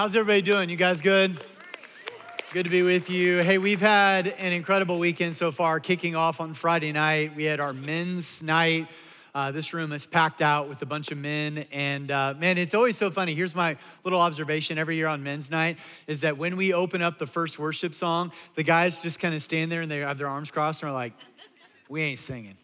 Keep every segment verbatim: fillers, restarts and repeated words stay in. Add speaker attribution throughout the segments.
Speaker 1: how's everybody doing? You guys good? Good to be with you. Hey, we've had an incredible weekend so far, kicking off on Friday night. We had our men's night. Uh, this room is packed out with a bunch of men. And uh, man, it's always so funny. Here's my little observation every year on men's night is that when we open up the first worship song, the guys just kind of stand there and they have their arms crossed and are like, we ain't singing.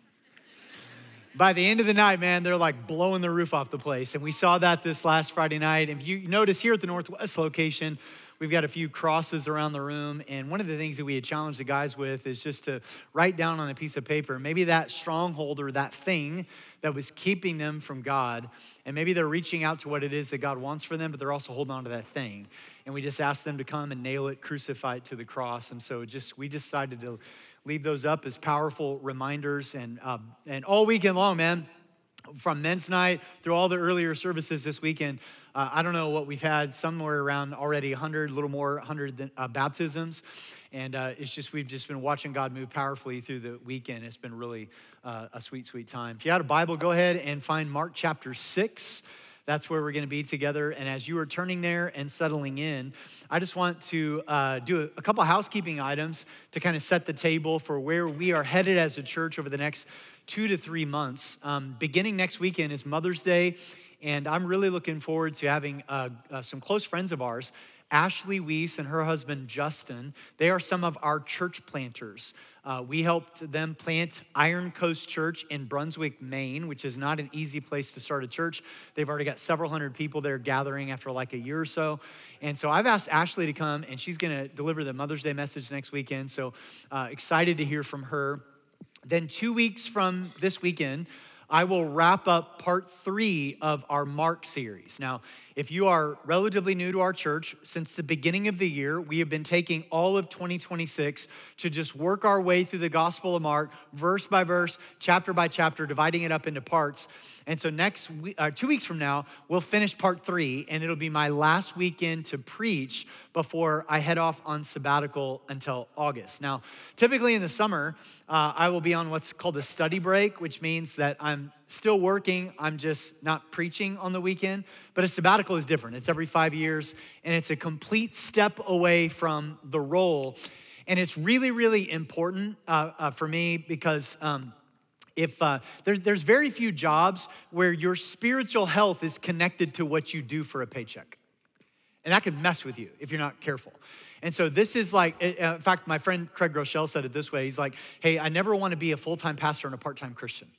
Speaker 1: By the end of the night, man, they're like blowing the roof off the place. And we saw that this last Friday night. If you notice here at the Northwest location, we've got a few crosses around the room. And one of the things that we had challenged the guys with is just to write down on a piece of paper, maybe that stronghold or that thing that was keeping them from God. And maybe they're reaching out to what it is that God wants for them, but they're also holding on to that thing. And we just asked them to come and nail it, crucify it to the cross. And so just we decided to leave those up as powerful reminders. And uh, and all weekend long, man, from men's night through all the earlier services this weekend, uh, I don't know what we've had, somewhere around already one hundred, a little more, one hundred uh, baptisms. And uh, it's just, we've just been watching God move powerfully through the weekend. It's been really uh, a sweet, sweet time. If you had a Bible, go ahead and find Mark chapter six. That's where we're going to be together. And as you are turning there and settling in, I just want to uh, do a, a couple housekeeping items to kind of set the table for where we are headed as a church over the next two to three months. Um, beginning next weekend is Mother's Day, and I'm really looking forward to having uh, uh, some close friends of ours, Ashley Weiss and her husband, Justin. They are some of our church planters. Uh, we helped them plant Iron Coast Church in Brunswick, Maine, which is not an easy place to start a church. They've already got several hundred people there gathering after like a year or so. And so I've asked Ashley to come, and she's going to deliver the Mother's Day message next weekend. So uh, excited to hear from her. Then two weeks from this weekend, I will wrap up part three of our Mark series. Now, if you are relatively new to our church, since the beginning of the year, we have been taking all of twenty twenty-six to just work our way through the Gospel of Mark, verse by verse, chapter by chapter, dividing it up into parts. And so next week, uh, two weeks from now, we'll finish part three, and it'll be my last weekend to preach before I head off on sabbatical until August. Now, typically in the summer, uh, I will be on what's called a study break, which means that I'm still working, I'm just not preaching on the weekend. But a sabbatical is different. It's every five years, and it's a complete step away from the role. And it's really, really important uh, uh, for me because um, if uh, there's, there's very few jobs where your spiritual health is connected to what you do for a paycheck. And that can mess with you if you're not careful. And so this is like, in fact, my friend Craig Groeschel said it this way. He's like, hey, I never want to be a full-time pastor and a part-time Christian.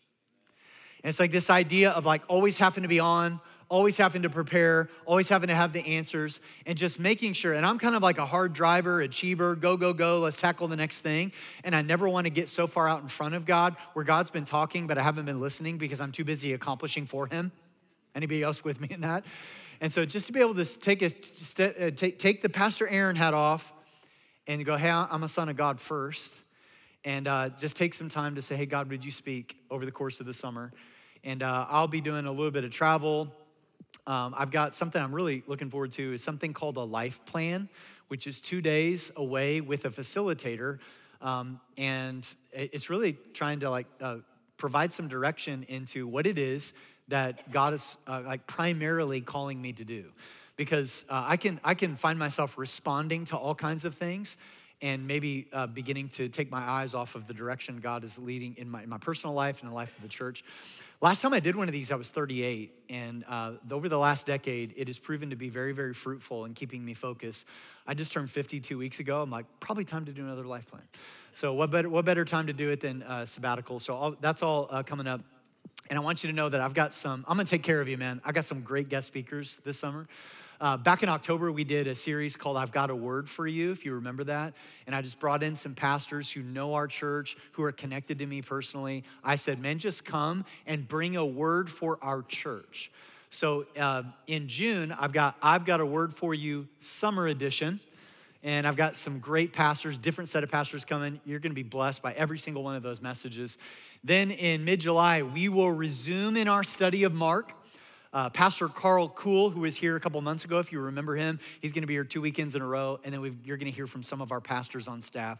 Speaker 1: And it's like this idea of like always having to be on, always having to prepare, always having to have the answers, and just making sure. And I'm kind of like a hard driver, achiever, go, go, go, let's tackle the next thing. And I never want to get so far out in front of God where God's been talking, but I haven't been listening because I'm too busy accomplishing for him. Anybody else with me in that? And so just to be able to take a, take, take the Pastor Aaron hat off and go, hey, I'm a son of God first. And uh, just take some time to say, hey, God, would you speak over the course of the summer? And uh, I'll be doing a little bit of travel. Um, I've got something I'm really looking forward to is something called a life plan, which is two days away with a facilitator. Um, and it's really trying to like uh, provide some direction into what it is that God is uh, like primarily calling me to do. Because uh, I can I can find myself responding to all kinds of things and maybe uh, beginning to take my eyes off of the direction God is leading in my, in my personal life and the life of the church. Last time I did one of these, I was thirty-eight, and uh, over the last decade, it has proven to be very, very fruitful in keeping me focused. I just turned fifty two weeks ago. I'm like, probably time to do another life plan. So what better, what better time to do it than uh, sabbatical? So I'll, that's all uh, coming up. And I want you to know that I've got some, I'm gonna take care of you, man. I got some great guest speakers this summer. Uh, back in October, we did a series called I've Got a Word for You, if you remember that. And I just brought in some pastors who know our church, who are connected to me personally. I said, man, just come and bring a word for our church. So uh, in June, I've got I've Got a Word for You Summer Edition. And I've got some great pastors, different set of pastors coming. You're gonna be blessed by every single one of those messages. Then in mid-July, we will resume in our study of Mark. Uh, Pastor Carl Kuhl, who was here a couple months ago, if you remember him, he's gonna be here two weekends in a row, and then we've, you're gonna hear from some of our pastors on staff.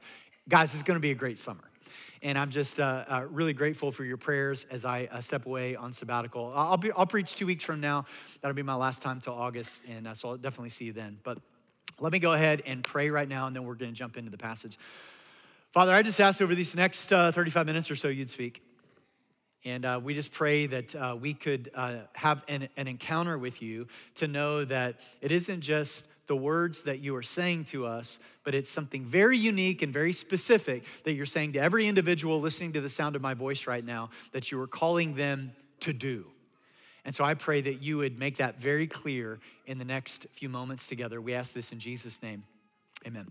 Speaker 1: Guys, it's gonna be a great summer. And I'm just uh, uh, really grateful for your prayers as I uh, step away on sabbatical. I'll, be, I'll preach two weeks from now. That'll be my last time till August, and uh, so I'll definitely see you then. But let me go ahead and pray right now, and then we're gonna jump into the passage. Father, I just asked over these next uh, thirty-five minutes or so you'd speak. And uh, we just pray that uh, we could uh, have an, an encounter with you to know that it isn't just the words that you are saying to us, but it's something very unique and very specific that you're saying to every individual listening to the sound of my voice right now, that you are calling them to do. And so I pray that you would make that very clear in the next few moments together. We ask this in Jesus' name, amen.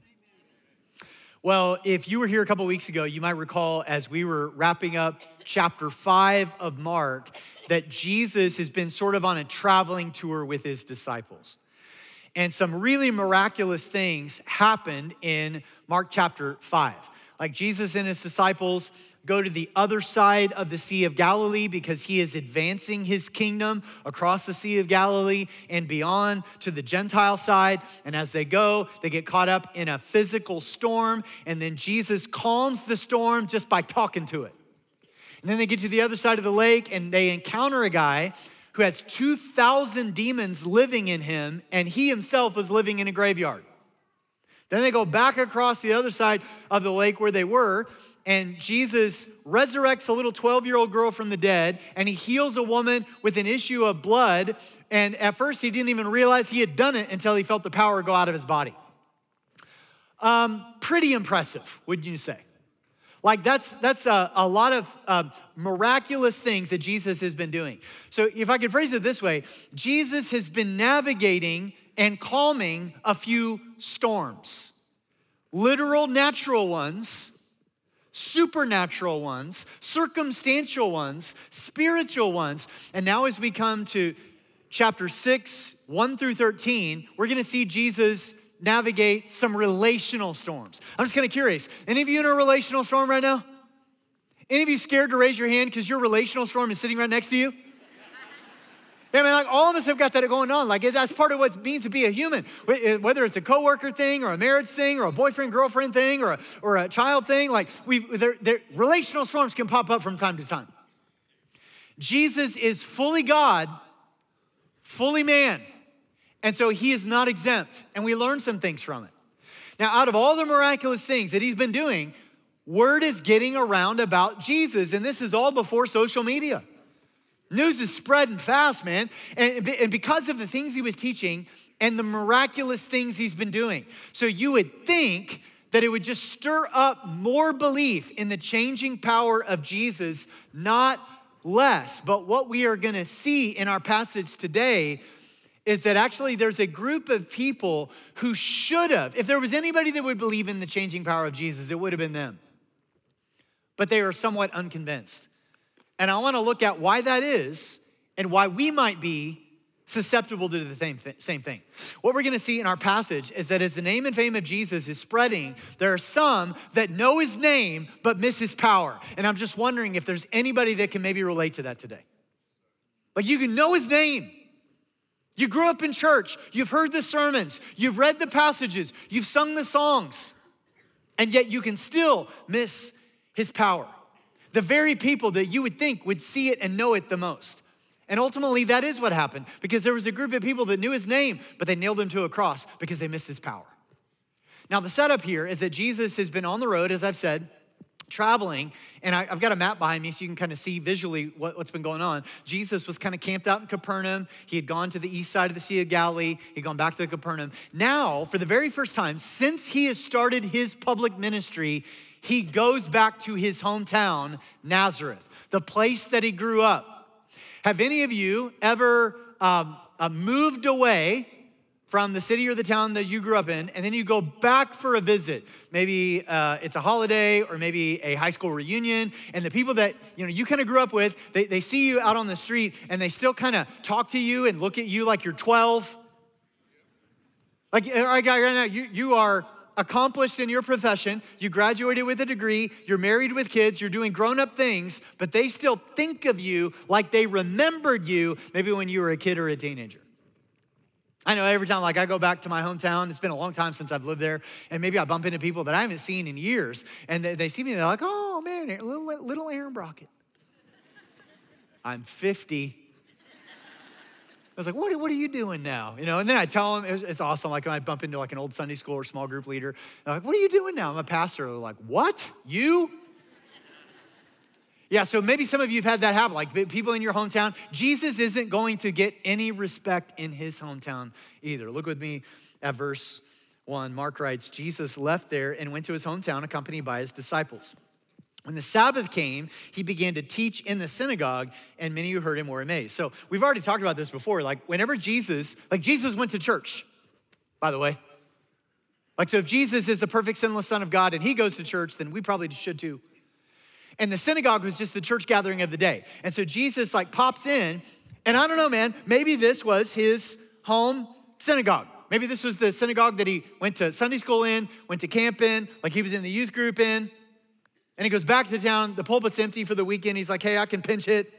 Speaker 1: Well, if you were here a couple weeks ago, you might recall as we were wrapping up chapter five of Mark, that Jesus has been sort of on a traveling tour with his disciples. And some really miraculous things happened in Mark chapter five. Like Jesus and his disciples go to the other side of the Sea of Galilee because he is advancing his kingdom across the Sea of Galilee and beyond to the Gentile side. And as they go, they get caught up in a physical storm. And then Jesus calms the storm just by talking to it. And then they get to the other side of the lake and they encounter a guy who has two thousand demons living in him, and he himself was living in a graveyard. Then they go back across the other side of the lake where they were, and Jesus resurrects a little twelve-year-old girl from the dead, and he heals a woman with an issue of blood, and at first he didn't even realize he had done it until he felt the power go out of his body. Um, pretty impressive, wouldn't you say? Like that's that's a, a lot of uh, miraculous things that Jesus has been doing. So if I could phrase it this way, Jesus has been navigating and calming a few storms. Literal natural ones, supernatural ones, circumstantial ones, spiritual ones. And now as we come to chapter six, one through thirteen, we're gonna see Jesus navigate some relational storms. I'm just kind of curious. Any of you in a relational storm right now? Any of you scared to raise your hand because your relational storm is sitting right next to you? I mean, like all of us have got that going on. Like that's part of what it means to be a human. Whether it's a coworker thing or a marriage thing or a boyfriend, girlfriend thing or a, or a child thing, like we, relational storms can pop up from time to time. Jesus is fully God, fully man. And so he is not exempt, and we learn some things from it. Now, out of all the miraculous things that he's been doing, word is getting around about Jesus, and this is all before social media. News is spreading fast, man, and, and because of the things he was teaching and the miraculous things he's been doing. So you would think that it would just stir up more belief in the changing power of Jesus, not less. But what we are gonna see in our passage today is that actually there's a group of people who should have, if there was anybody that would believe in the changing power of Jesus, it would have been them. But they are somewhat unconvinced. And I wanna look at why that is and why we might be susceptible to the same, th- same thing. What we're gonna see in our passage is that as the name and fame of Jesus is spreading, there are some that know his name but miss his power. And I'm just wondering if there's anybody that can maybe relate to that today. Like you can know his name. You grew up in church, you've heard the sermons, you've read the passages, you've sung the songs, and yet you can still miss his power. The very people that you would think would see it and know it the most. And ultimately that is what happened because there was a group of people that knew his name, but they nailed him to a cross because they missed his power. Now the setup here is that Jesus has been on the road, as I've said, traveling, and I, I've got a map behind me so you can kind of see visually what, what's been going on. Jesus was kind of camped out in Capernaum. He had gone to the east side of the Sea of Galilee. He'd gone back to Capernaum. Now, for the very first time since he has started his public ministry, he goes back to his hometown, Nazareth, the place that he grew up. Have any of you ever um, uh, moved away from the city or the town that you grew up in, and then you go back for a visit? Maybe uh, it's a holiday or maybe a high school reunion, and the people that you know you kind of grew up with, they, they see you out on the street, and they still kind of talk to you and look at you like you're twelve. Like, all right, guy, right now, you, you are accomplished in your profession, you graduated with a degree, you're married with kids, you're doing grown-up things, but they still think of you like they remembered you maybe when you were a kid or a teenager. I know every time, like I go back to my hometown, it's been a long time since I've lived there, and maybe I bump into people that I haven't seen in years, and they, they see me, and they're like, oh man, little, little Aaron Brockett. I'm fifty. I was like, what, what are you doing now? You know, and then I tell them, it's, it's awesome. Like when I bump into like an old Sunday school or small group leader, they're like, what are you doing now? I'm a pastor. They're like, what? You? Yeah, so maybe some of you have had that happen, like people in your hometown. Jesus isn't going to get any respect in his hometown either. Look with me at verse one. Mark writes, Jesus left there and went to his hometown accompanied by his disciples. When the Sabbath came, he began to teach in the synagogue, and many who heard him were amazed. So we've already talked about this before. Like whenever Jesus, like Jesus went to church, by the way. Like so if Jesus is the perfect sinless Son of God and he goes to church, then we probably should too. And the synagogue was just the church gathering of the day. And so Jesus like pops in, and I don't know, man, maybe this was his home synagogue. Maybe this was the synagogue that he went to Sunday school in, went to camp in, like he was in the youth group in. And he goes back to town, the pulpit's empty for the weekend. He's like, hey, I can pinch hit.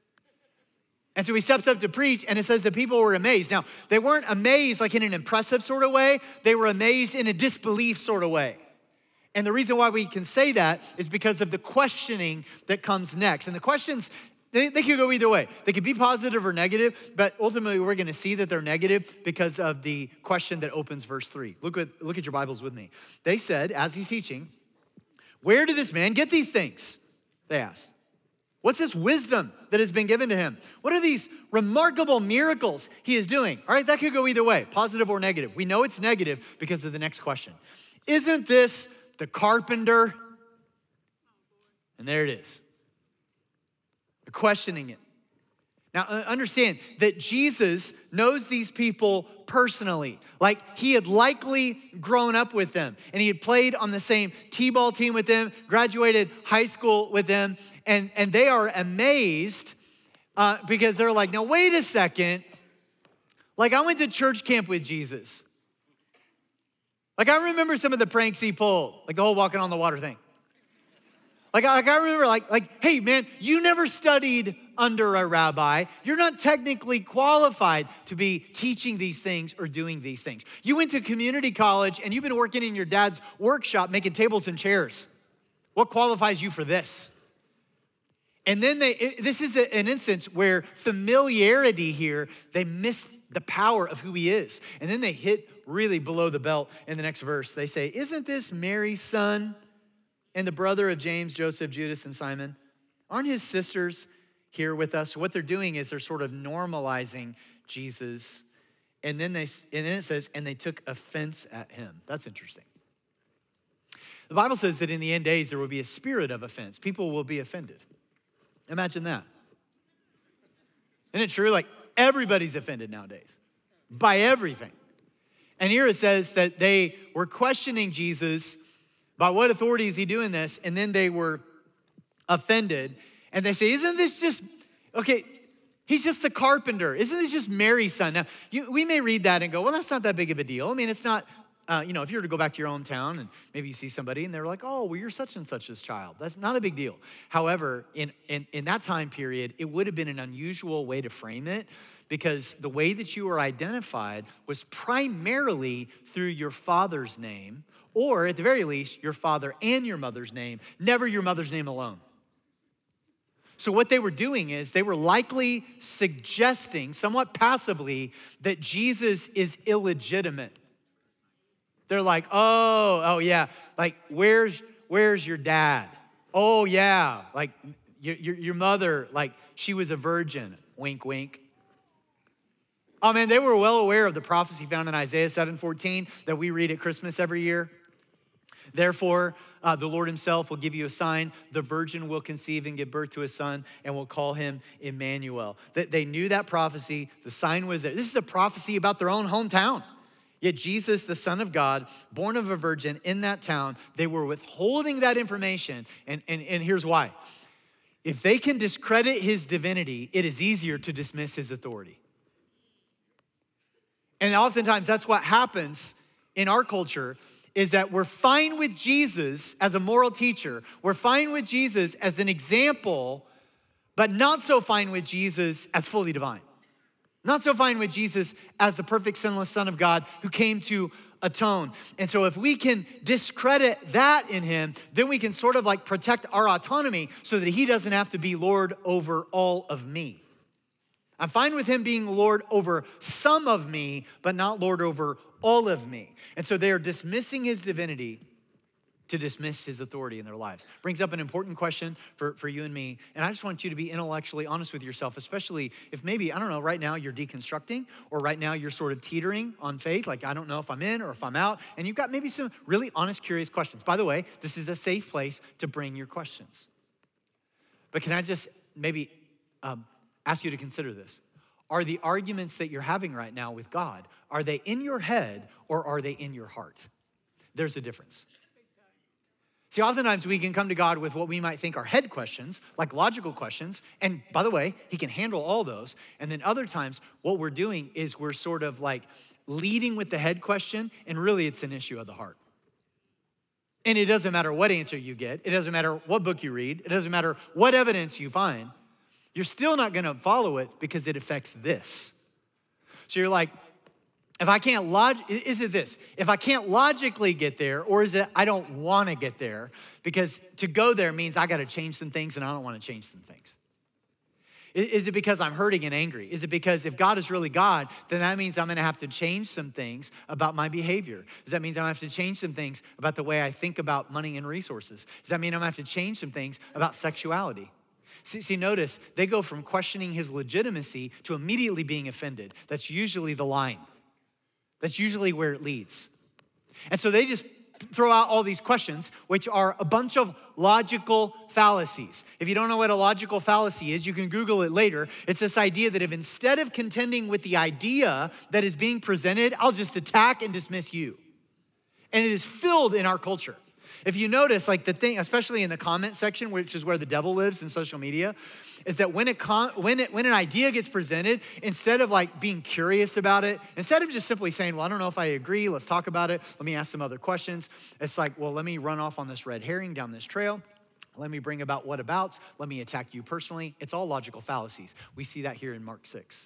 Speaker 1: And so he steps up to preach, and it says the people were amazed. Now, they weren't amazed like in an impressive sort of way. They were amazed in a disbelief sort of way. And the reason why we can say that is because of the questioning that comes next. And the questions, they, they could go either way. They could be positive or negative, but ultimately we're gonna see that they're negative because of the question that opens verse three. Look at, look at your Bibles with me. They said, as he's teaching, where did this man get these things? They asked. What's this wisdom that has been given to him? What are these remarkable miracles he is doing? All right, that could go either way, positive or negative. We know it's negative because of the next question. Isn't this the carpenter? And there it is. They're questioning it. Now, understand that Jesus knows these people personally. Like he had likely grown up with them and he had played on the same t-ball team with them, graduated high school with them, and, and they are amazed uh, because they're like, now wait a second. Like I went to church camp with Jesus. Like I remember some of the pranks he pulled, like the whole walking on the water thing. Like, like I remember like, like, hey man, you never studied under a rabbi. You're not technically qualified to be teaching these things or doing these things. You went to community college and you've been working in your dad's workshop making tables and chairs. What qualifies you for this? And then they, it, this is a, an instance where familiarity here, they miss the power of who he is. And then they hit really below the belt in the next verse. They say, isn't this Mary's son? And the brother of James, Joseph, Judas, and Simon, aren't his sisters here with us? So what they're doing is they're sort of normalizing Jesus. And then they, and then it says, and they took offense at him. That's interesting. The Bible says that in the end days, there will be a spirit of offense. People will be offended. Imagine that. Isn't it true? Like everybody's offended nowadays by everything. And here it says that they were questioning Jesus. By what authority is he doing this? And then they were offended. And they say, isn't this just, okay, he's just the carpenter. Isn't this just Mary's son? Now, you, we may read that and go, well, that's not that big of a deal. I mean, it's not, uh, you know, if you were to go back to your own town and maybe you see somebody and they're like, oh, well, you're such and such's child. That's not a big deal. However, in, in, in that time period, it would have been an unusual way to frame it because the way that you were identified was primarily through your father's name, or at the very least, your father and your mother's name, never your mother's name alone. So what they were doing is they were likely suggesting, somewhat passively, that Jesus is illegitimate. They're like, oh, oh yeah, like where's where's your dad? Oh yeah, like your, your, your mother, like she was a virgin, wink, wink. Oh man, they were well aware of the prophecy found in Isaiah seven fourteen that we read at Christmas every year. Therefore, uh, the Lord himself will give you a sign. The virgin will conceive and give birth to a son and will call him Emmanuel. That they knew that prophecy. The sign was there. This is a prophecy about their own hometown. Yet Jesus, the Son of God, born of a virgin in that town, they were withholding that information. And, and, and here's why. If they can discredit his divinity, it is easier to dismiss his authority. And oftentimes that's what happens in our culture, is that we're fine with Jesus as a moral teacher. We're fine with Jesus as an example, but not so fine with Jesus as fully divine. Not so fine with Jesus as the perfect sinless Son of God who came to atone. And so if we can discredit that in him, then we can sort of like protect our autonomy so that he doesn't have to be Lord over all of me. I'm fine with him being Lord over some of me, but not Lord over all of me. And so they are dismissing his divinity to dismiss his authority in their lives. Brings up an important question for, for you and me. And I just want you to be intellectually honest with yourself, especially if maybe, I don't know, right now you're deconstructing, or right now you're sort of teetering on faith. Like, I don't know if I'm in or if I'm out. And you've got maybe some really honest, curious questions. By the way, this is a safe place to bring your questions. But can I just maybe um, ask you to consider this? Are the arguments that you're having right now with God, are they in your head or are they in your heart? There's a difference. See, oftentimes we can come to God with what we might think are head questions, like logical questions. And by the way, he can handle all those. And then other times, what we're doing is we're sort of like leading with the head question, and really it's an issue of the heart. And it doesn't matter what answer you get. It doesn't matter what book you read. It doesn't matter what evidence you find. You're still not gonna follow it because it affects this. So you're like, if I can't log, is it this? If I can't logically get there, or is it I don't wanna get there? Because to go there means I gotta change some things and I don't wanna change some things. Is it because I'm hurting and angry? Is it because if God is really God, then that means I'm gonna have to change some things about my behavior? Does that mean I'm gonna have to change some things about the way I think about money and resources? Does that mean I'm gonna have to change some things about sexuality? See, see, notice, they go from questioning his legitimacy to immediately being offended. That's usually the line. That's usually where it leads. And so they just throw out all these questions, which are a bunch of logical fallacies. If you don't know what a logical fallacy is, you can Google it later. It's this idea that if instead of contending with the idea that is being presented, I'll just attack and dismiss you. And it is filled in our culture. If you notice, like the thing, especially in the comment section, which is where the devil lives in social media, is that when, it con- when, it, when an idea gets presented, instead of like being curious about it, instead of just simply saying, well, I don't know if I agree, let's talk about it, let me ask some other questions, it's like, well, let me run off on this red herring down this trail. Let me bring about what abouts. Let me attack you personally. It's all logical fallacies. We see that here in Mark six.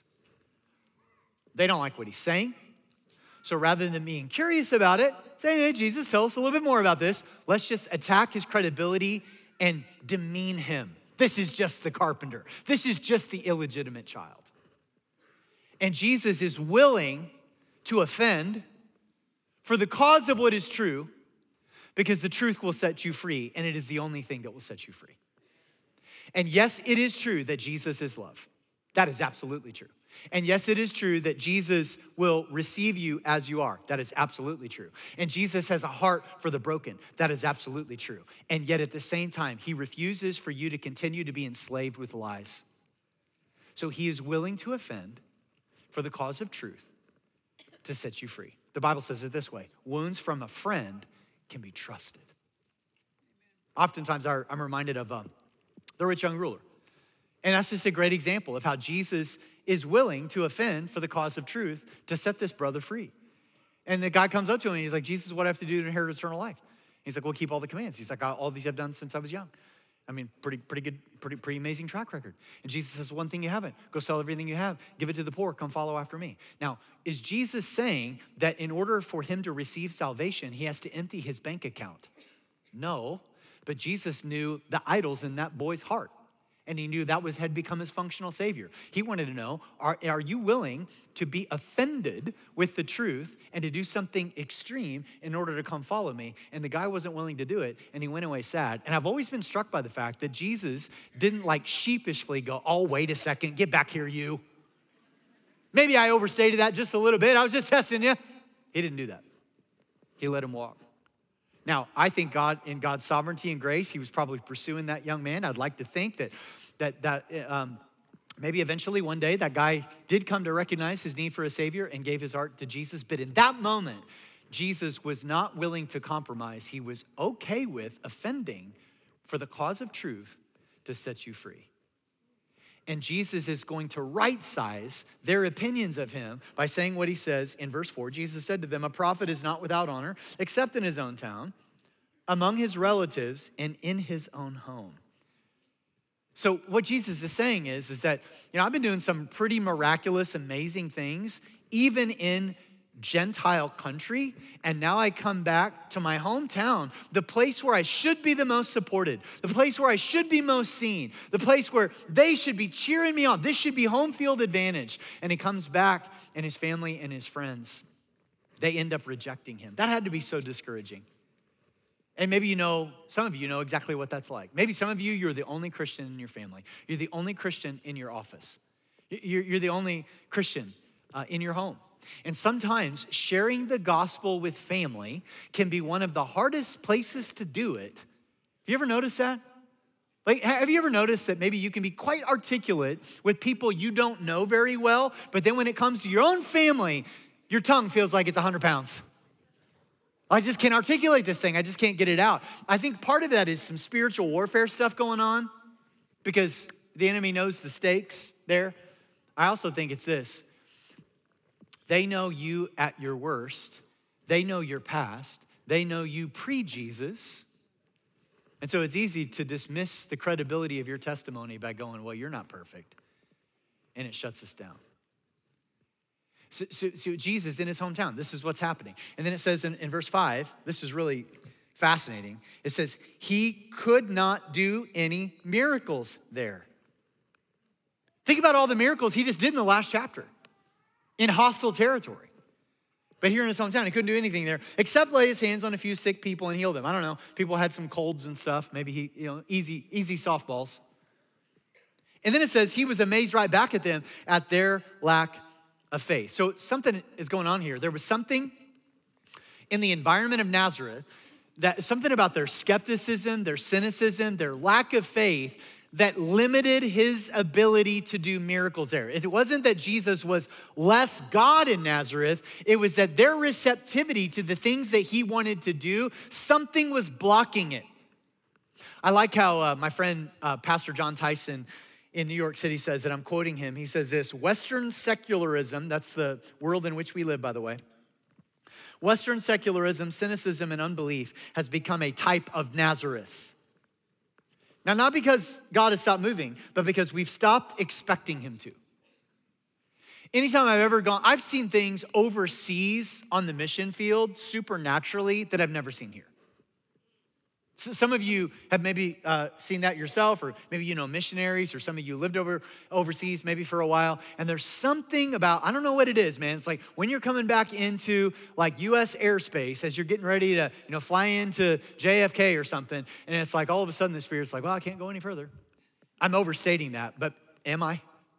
Speaker 1: They don't like what he's saying. So rather than being curious about it, saying, hey, Jesus, tell us a little bit more about this, let's just attack his credibility and demean him. This is just the carpenter. This is just the illegitimate child. And Jesus is willing to offend for the cause of what is true, because the truth will set you free, and it is the only thing that will set you free. And yes, it is true that Jesus is love. That is absolutely true. And yes, it is true that Jesus will receive you as you are. That is absolutely true. And Jesus has a heart for the broken. That is absolutely true. And yet at the same time, he refuses for you to continue to be enslaved with lies. So he is willing to offend for the cause of truth to set you free. The Bible says it this way: wounds from a friend can be trusted. Oftentimes I'm reminded of um, the rich young ruler. And that's just a great example of how Jesus is willing to offend for the cause of truth to set this brother free. And the guy comes up to him and he's like, Jesus, what do I have to do to inherit eternal life? He's like, well, keep all the commands. He's like, all these I've done since I was young. I mean, pretty pretty good, pretty, pretty amazing track record. And Jesus says, one thing you haven't, go sell everything you have, give it to the poor, come follow after me. Now, is Jesus saying that in order for him to receive salvation, he has to empty his bank account? No, but Jesus knew the idols in that boy's heart. And he knew that was had become his functional savior. He wanted to know, are, are you willing to be offended with the truth and to do something extreme in order to come follow me? And the guy wasn't willing to do it, and he went away sad. And I've always been struck by the fact that Jesus didn't like sheepishly go, oh, wait a second, get back here, you. Maybe I overstated that just a little bit. I was just testing you. He didn't do that. He let him walk. Now, I think God, in God's sovereignty and grace, he was probably pursuing that young man. I'd like to think that that that um, maybe eventually one day that guy did come to recognize his need for a savior and gave his heart to Jesus. But in that moment, Jesus was not willing to compromise. He was okay with offending for the cause of truth to set you free. And Jesus is going to right-size their opinions of him by saying what he says in verse four. Jesus said to them, a prophet is not without honor, except in his own town, among his relatives, and in his own home. So what Jesus is saying is, is that, you know, I've been doing some pretty miraculous, amazing things, even in Gentile country, and now I come back to my hometown, the place where I should be the most supported, the place where I should be most seen, the place where they should be cheering me on. This should be home field advantage. And he comes back, and his family and his friends, they end up rejecting him. That had to be so discouraging. And maybe you know, some of you know exactly what that's like. Maybe some of you, you're the only Christian in your family. You're the only Christian in your office. You're, you're the only Christian uh, in your home. And sometimes sharing the gospel with family can be one of the hardest places to do it. Have you ever noticed that? Like, have you ever noticed that maybe you can be quite articulate with people you don't know very well, but then when it comes to your own family, your tongue feels like it's one hundred pounds. I just can't articulate this thing. I just can't get it out. I think part of that is some spiritual warfare stuff going on because the enemy knows the stakes there. I also think it's this. They know you at your worst. They know your past. They know you pre-Jesus. And so it's easy to dismiss the credibility of your testimony by going, well, you're not perfect. And it shuts us down. So, so, so Jesus in his hometown, this is what's happening. And then it says in, in verse five, this is really fascinating. It says, he could not do any miracles there. Think about all the miracles he just did in the last chapter in hostile territory. But here in his hometown, he couldn't do anything there except lay his hands on a few sick people and heal them. I don't know, people had some colds and stuff. Maybe he, you know, easy, easy softballs. And then it says he was amazed right back at them at their lack of faith. So something is going on here. There was something in the environment of Nazareth, that something about their skepticism, their cynicism, their lack of faith that limited his ability to do miracles there. It wasn't that Jesus was less God in Nazareth. It was that their receptivity to the things that he wanted to do, something was blocking it. I like how uh, my friend, uh, Pastor John Tyson in New York City says it. I'm quoting him. He says this, Western secularism, that's the world in which we live, by the way. Western secularism, cynicism, and unbelief has become a type of Nazareth. Now, not because God has stopped moving, but because we've stopped expecting him to. Anytime I've ever gone, I've seen things overseas on the mission field supernaturally that I've never seen here. So some of you have maybe uh, seen that yourself, or maybe you know missionaries, or some of you lived over overseas maybe for a while, and there's something about, I don't know what it is, man. It's like when you're coming back into like U S airspace as you're getting ready to, you know, fly into J F K or something, and it's like all of a sudden the Spirit's like, well, I can't go any further. I'm overstating that, but am I?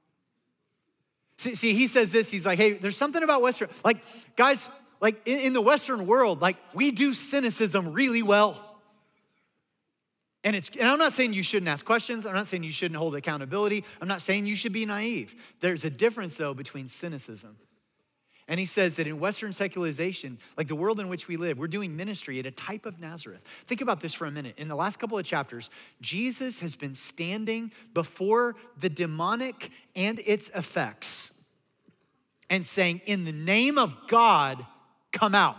Speaker 1: See, see he says this, he's like, hey, there's something about Western, like guys, like in, in the Western world, like we do cynicism really well. And, it's, and I'm not saying you shouldn't ask questions. I'm not saying you shouldn't hold accountability. I'm not saying you should be naive. There's a difference, though, between cynicism. And he says that in Western secularization, like the world in which we live, we're doing ministry at a type of Nazareth. Think about this for a minute. In the last couple of chapters, Jesus has been standing before the demonic and its effects and saying, in the name of God, come out.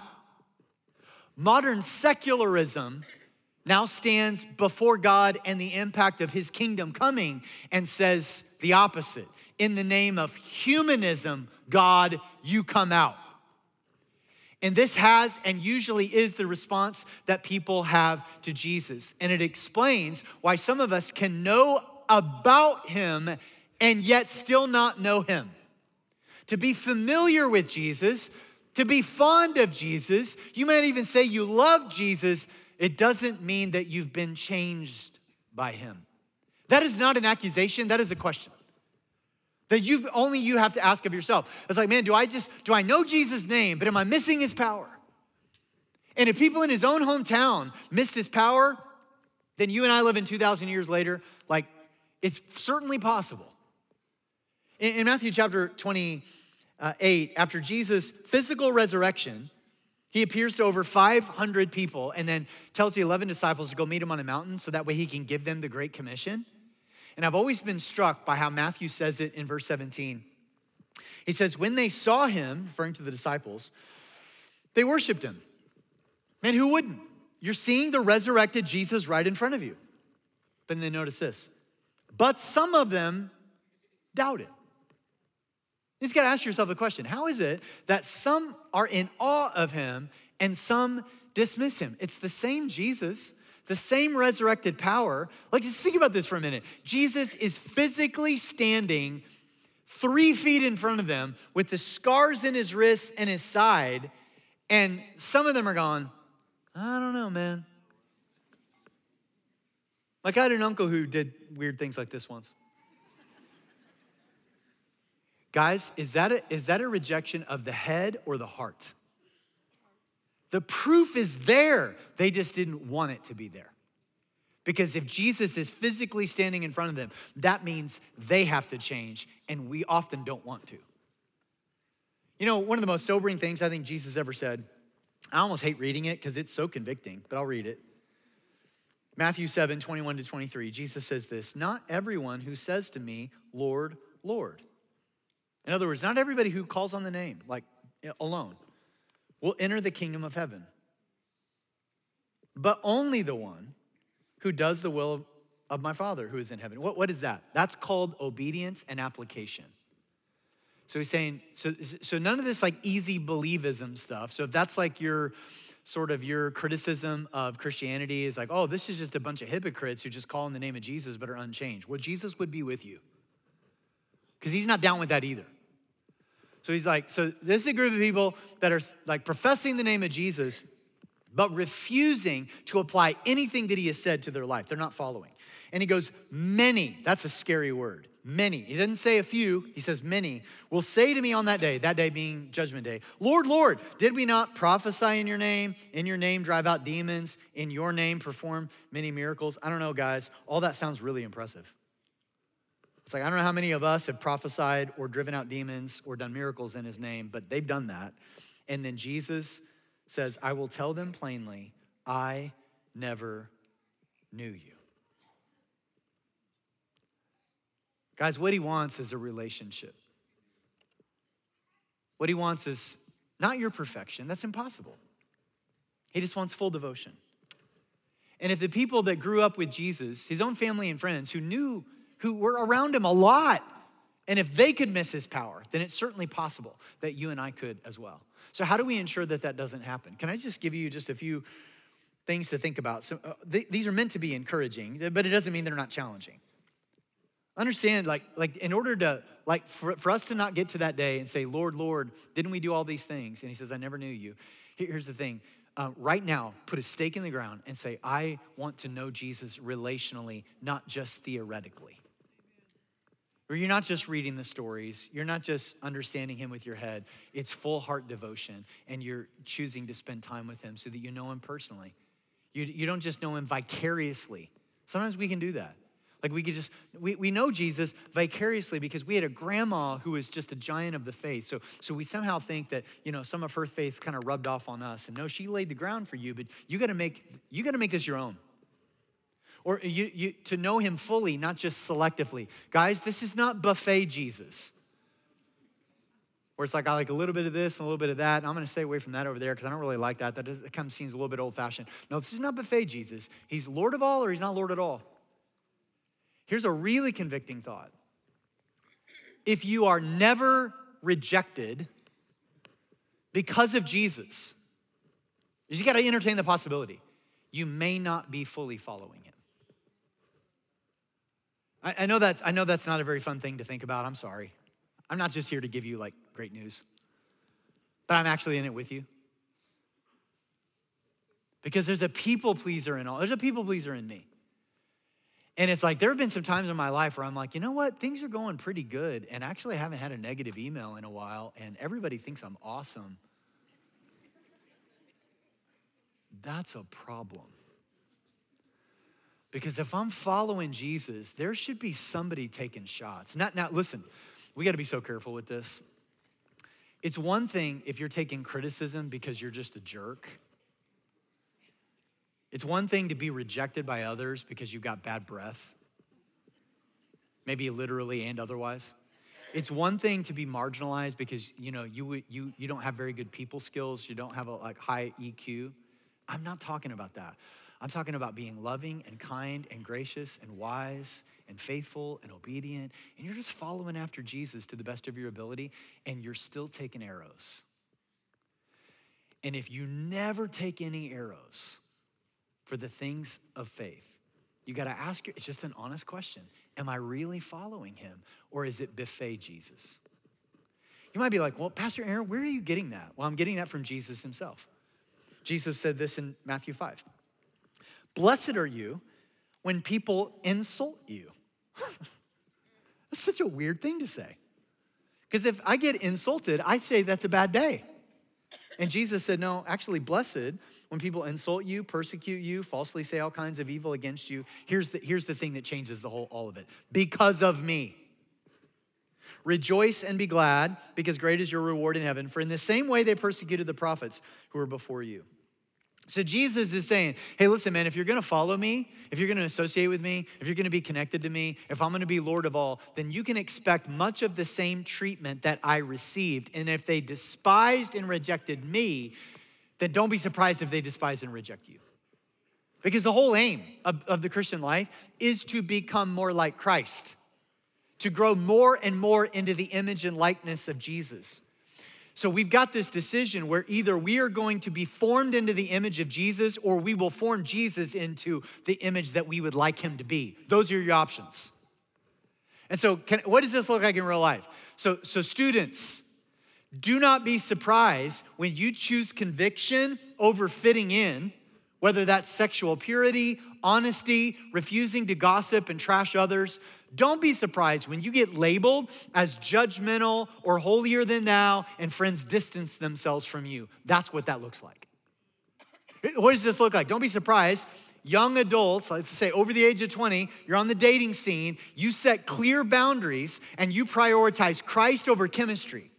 Speaker 1: Modern secularism now stands before God and the impact of his kingdom coming and says the opposite. In the name of humanism, God, you come out. And this has and usually is the response that people have to Jesus. And it explains why some of us can know about him and yet still not know him. To be familiar with Jesus, to be fond of Jesus, you might even say you love Jesus, it doesn't mean that you've been changed by him. That is not an accusation, that is a question. That you only you have to ask of yourself. It's like, man, do I just, do I know Jesus' name, but am I missing his power? And if people in his own hometown missed his power, then you and I live in two thousand years later, like it's certainly possible. In, in Matthew chapter twenty-eight, after Jesus' physical resurrection, he appears to over five hundred people and then tells the eleven disciples to go meet him on a mountain so that way he can give them the Great Commission. And I've always been struck by how Matthew says it in verse seventeen. He says, when they saw him, referring to the disciples, they worshiped him. Man, who wouldn't? You're seeing the resurrected Jesus right in front of you. But then notice this. but some of them doubted. You just gotta ask yourself the question, how is it that some are in awe of him and some dismiss him? It's the same Jesus, the same resurrected power. Like, just think about this for a minute. Jesus is physically standing three feet in front of them with the scars in his wrists and his side, and some of them are going, I don't know, man. Like, I had an uncle who did weird things like this once. Guys, is that a, is that a rejection of the head or the heart? The proof is there. They just didn't want it to be there. Because if Jesus is physically standing in front of them, that means they have to change, and we often don't want to. You know, one of the most sobering things I think Jesus ever said, I almost hate reading it because it's so convicting, but I'll read it. Matthew seven, twenty-one to twenty-three, Jesus says this, not everyone who says to me, Lord, Lord. In other words, not everybody who calls on the name, like alone, will enter the kingdom of heaven, but only the one who does the will of, of my Father who is in heaven. What, what is that? That's called obedience and application. So he's saying, so, so none of this like easy believism stuff. So if that's like your sort of your criticism of Christianity is like, oh, this is just a bunch of hypocrites who just call in the name of Jesus but are unchanged. Well, Jesus would be with you because he's not down with that either. So he's like, so this is a group of people that are like professing the name of Jesus, but refusing to apply anything that he has said to their life. They're not following. And he goes, many, that's a scary word, many. He doesn't say a few, he says many, will say to me on that day, that day being Judgment Day, Lord, Lord, did we not prophesy in your name, in your name drive out demons, in your name perform many miracles? I don't know, guys, all that sounds really impressive. It's like, I don't know how many of us have prophesied or driven out demons or done miracles in his name, but they've done that. And then Jesus says, I will tell them plainly, I never knew you. Guys, what he wants is a relationship. What he wants is not your perfection. That's impossible. He just wants full devotion. And if the people that grew up with Jesus, his own family and friends who knew, who were around him a lot, and if they could miss his power, then it's certainly possible that you and I could as well. So how do we ensure that that doesn't happen? Can I just give you just a few things to think about? So uh, th- these are meant to be encouraging, but it doesn't mean they're not challenging. Understand, like, like in order to, like for, for us to not get to that day and say, Lord, Lord, didn't we do all these things? And he says, I never knew you. Here, here's the thing. Uh, right now, put a stake in the ground and say, I want to know Jesus relationally, not just theoretically. Where you're not just reading the stories, you're not just understanding him with your head, it's full heart devotion, and you're choosing to spend time with him so that you know him personally. You, you don't just know him vicariously. Sometimes we can do that. Like we could just, we, we know Jesus vicariously because we had a grandma who was just a giant of the faith. So, so we somehow think that, you know, some of her faith kind of rubbed off on us. And no, she laid the ground for you, but you gotta make, you gotta make this your own. Or you, you to know him fully, not just selectively. Guys, this is not buffet Jesus. Where it's like, I like a little bit of this and a little bit of that. And I'm gonna stay away from that over there because I don't really like that. That, does, that kind of seems a little bit old fashioned. No, this is not buffet Jesus. He's Lord of all or he's not Lord at all. Here's a really convicting thought. If you are never rejected because of Jesus, you gotta entertain the possibility, you may not be fully following him. I, I know that, I know that's not a very fun thing to think about, I'm sorry. I'm not just here to give you like great news, but I'm actually in it with you. Because there's a people pleaser in all, there's a people pleaser in me. And it's like, there have been some times in my life where I'm like, you know what? Things are going pretty good. And actually I haven't had a negative email in a while and everybody thinks I'm awesome. That's a problem. Because if I'm following Jesus, there should be somebody taking shots. Now, now listen, we gotta be so careful with this. It's one thing if you're taking criticism because you're just a jerk. It's one thing to be rejected by others because you got bad breath, maybe literally and otherwise. It's one thing to be marginalized because you know you you you don't have very good people skills, you don't have a like high E Q. I'm not talking about that. I'm talking about being loving and kind and gracious and wise and faithful and obedient. And you're just following after Jesus to the best of your ability, and you're still taking arrows. And if you never take any arrows for the things of faith, you gotta ask, your, it's just an honest question. Am I really following him, or is it buffet Jesus? You might be like, well, Pastor Aaron, where are you getting that? Well, I'm getting that from Jesus himself. Jesus said this in Matthew five. Blessed are you when people insult you. That's such a weird thing to say. Because if I get insulted, I say that's a bad day. And Jesus said, no, actually, blessed when people insult you, persecute you, falsely say all kinds of evil against you. Here's the, here's the thing that changes the whole, all of it. Because of me. Rejoice and be glad, because great is your reward in heaven. For in the same way they persecuted the prophets who were before you. So Jesus is saying, hey, listen, man, if you're gonna follow me, if you're gonna associate with me, if you're gonna be connected to me, if I'm gonna be Lord of all, then you can expect much of the same treatment that I received. And if they despised and rejected me, then don't be surprised if they despise and reject you. Because the whole aim of, of the Christian life is to become more like Christ, to grow more and more into the image and likeness of Jesus. So we've got this decision where either we are going to be formed into the image of Jesus, or we will form Jesus into the image that we would like him to be. Those are your options. And so can, what does this look like in real life? So, so students, do not be surprised when you choose conviction over fitting in, whether that's sexual purity, honesty, refusing to gossip and trash others. Don't be surprised when you get labeled as judgmental or holier than thou and friends distance themselves from you. That's what that looks like. What does this look like? Don't be surprised. Young adults, let's say over the age of twenty, you're on the dating scene, you set clear boundaries and you prioritize Christ over chemistry.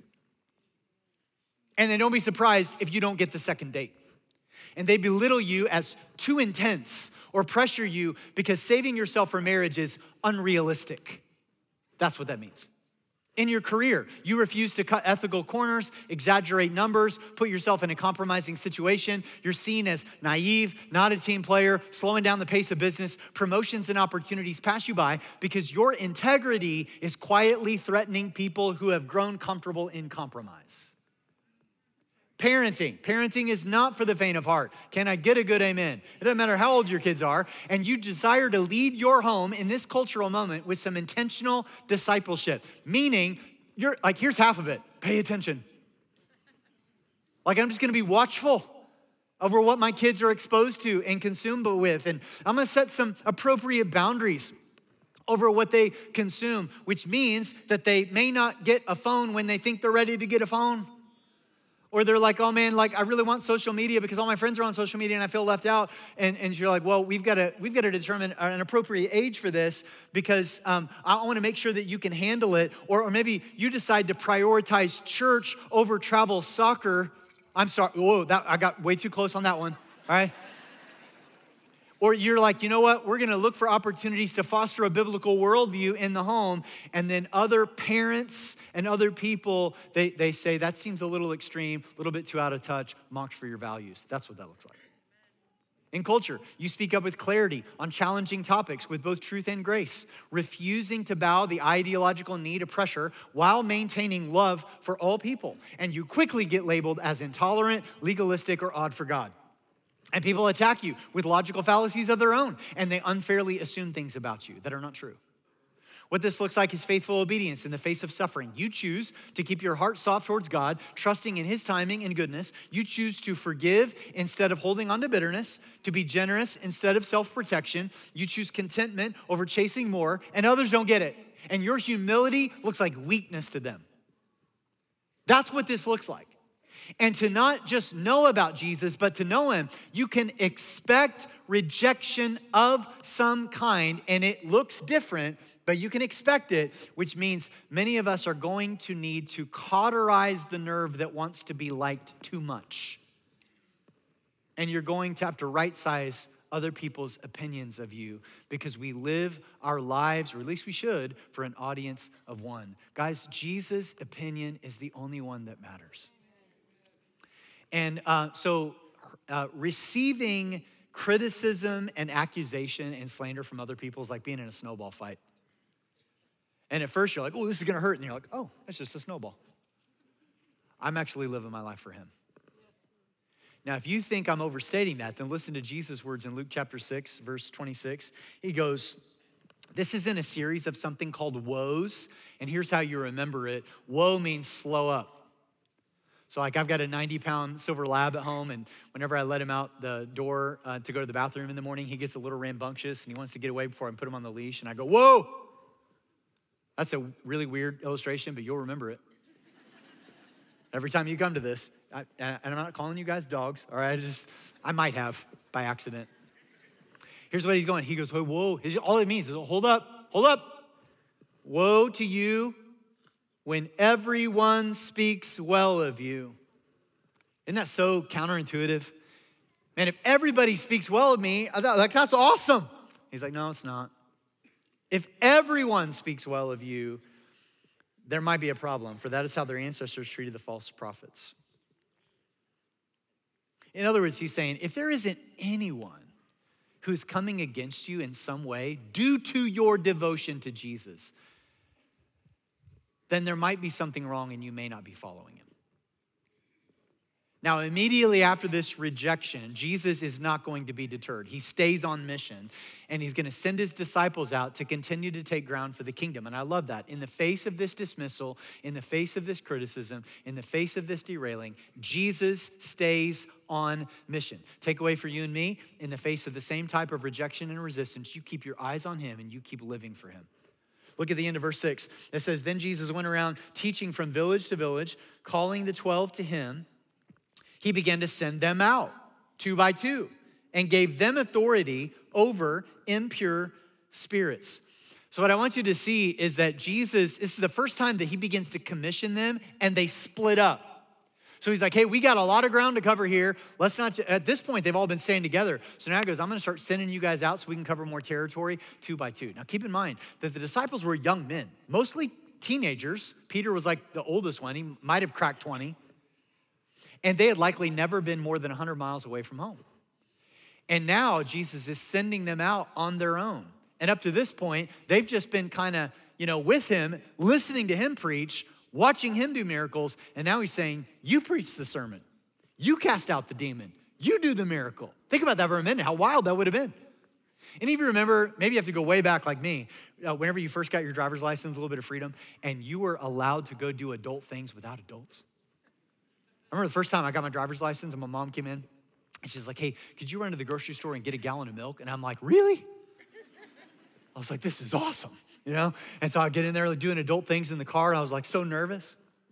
Speaker 1: And then don't be surprised if you don't get the second date. And they belittle you as too intense or pressure you because saving yourself for marriage is unrealistic. That's what that means. In your career, you refuse to cut ethical corners, exaggerate numbers, put yourself in a compromising situation. You're seen as naive, not a team player, slowing down the pace of business. Promotions and opportunities pass you by because your integrity is quietly threatening people who have grown comfortable in compromise. Parenting. Parenting is not for the faint of heart. Can I get a good amen? It doesn't matter how old your kids are, and you desire to lead your home in this cultural moment with some intentional discipleship. Meaning, you're like, here's half of it. Pay attention. Like, I'm just gonna be watchful over what my kids are exposed to and consumed with. And I'm gonna set some appropriate boundaries over what they consume, which means that they may not get a phone when they think they're ready to get a phone. Or they're like, oh man, like I really want social media because all my friends are on social media and I feel left out. And, and you're like, well, we've got to we've got to determine an appropriate age for this because um, I want to make sure that you can handle it. Or, or maybe you decide to prioritize church over travel soccer. I'm sorry, whoa, that, I got way too close on that one, all right? Or you're like, you know what? We're gonna look for opportunities to foster a biblical worldview in the home. And then other parents and other people, they, they say, that seems a little extreme, a little bit too out of touch, mocked for your values. That's what that looks like. In culture, you speak up with clarity on challenging topics with both truth and grace, refusing to bow the ideological knee to pressure while maintaining love for all people. And you quickly get labeled as intolerant, legalistic, or odd for God. And people attack you with logical fallacies of their own, and they unfairly assume things about you that are not true. What this looks like is faithful obedience in the face of suffering. You choose to keep your heart soft towards God, trusting in his timing and goodness. You choose to forgive instead of holding on to bitterness, to be generous instead of self-protection. You choose contentment over chasing more, and others don't get it. And your humility looks like weakness to them. That's what this looks like. And to not just know about Jesus, but to know him, you can expect rejection of some kind, and it looks different, but you can expect it, which means many of us are going to need to cauterize the nerve that wants to be liked too much. And you're going to have to right-size other people's opinions of you because we live our lives, or at least we should, for an audience of one. Guys, Jesus' opinion is the only one that matters. And uh, so uh, receiving criticism and accusation and slander from other people is like being in a snowball fight. And at first you're like, oh, this is gonna hurt. And you're like, oh, it's just a snowball. I'm actually living my life for him. Now, if you think I'm overstating that, then listen to Jesus' words in Luke chapter six, verse twenty-six. He goes, this is in a series of something called woes. And here's how you remember it. Woe means slow up. So like I've got a ninety pound silver lab at home, and whenever I let him out the door uh, to go to the bathroom in the morning, he gets a little rambunctious and he wants to get away before I put him on the leash. And I go, whoa. That's a really weird illustration, but you'll remember it. Every time you come to this, I, and I'm not calling you guys dogs, all right? I just, I might have by accident. Here's what he's going. He goes, whoa, whoa. His, all it means is hold up, hold up. Woe to you when everyone speaks well of you. Isn't that so counterintuitive? Man, if everybody speaks well of me, I thought, like, that's awesome. He's like, no, it's not. If everyone speaks well of you, there might be a problem, for that is how their ancestors treated the false prophets. In other words, he's saying, if there isn't anyone who's coming against you in some way due to your devotion to Jesus, then there might be something wrong and you may not be following him. Now, immediately after this rejection, Jesus is not going to be deterred. He stays on mission, and he's going to send his disciples out to continue to take ground for the kingdom. And I love that. In the face of this dismissal, in the face of this criticism, in the face of this derailing, Jesus stays on mission. Takeaway for you and me, in the face of the same type of rejection and resistance, you keep your eyes on him and you keep living for him. Look at the end of verse six. It says, then Jesus went around teaching from village to village, calling the twelve to him. He began to send them out two by two and gave them authority over impure spirits. So what I want you to see is that Jesus, this is the first time that he begins to commission them and they split up. So he's like, hey, we got a lot of ground to cover here. Let's not, at this point, they've all been staying together. So now he goes, I'm gonna start sending you guys out so we can cover more territory two by two. Now keep in mind that the disciples were young men, mostly teenagers. Peter was like the oldest one. He might have cracked twenty. And they had likely never been more than one hundred miles away from home. And now Jesus is sending them out on their own. And up to this point, they've just been kind of, you know, with him, listening to him preach, watching him do miracles. And now he's saying, you preach the sermon. You cast out the demon. You do the miracle. Think about that for a minute, how wild that would have been. Any of you remember, maybe you have to go way back like me, uh, whenever you first got your driver's license, a little bit of freedom, and you were allowed to go do adult things without adults? I remember the first time I got my driver's license and my mom came in and she's like, hey, could you run to the grocery store and get a gallon of milk? And I'm like, really? I was like, this is awesome, you know? And so I get in there like, doing adult things in the car and I was like so nervous.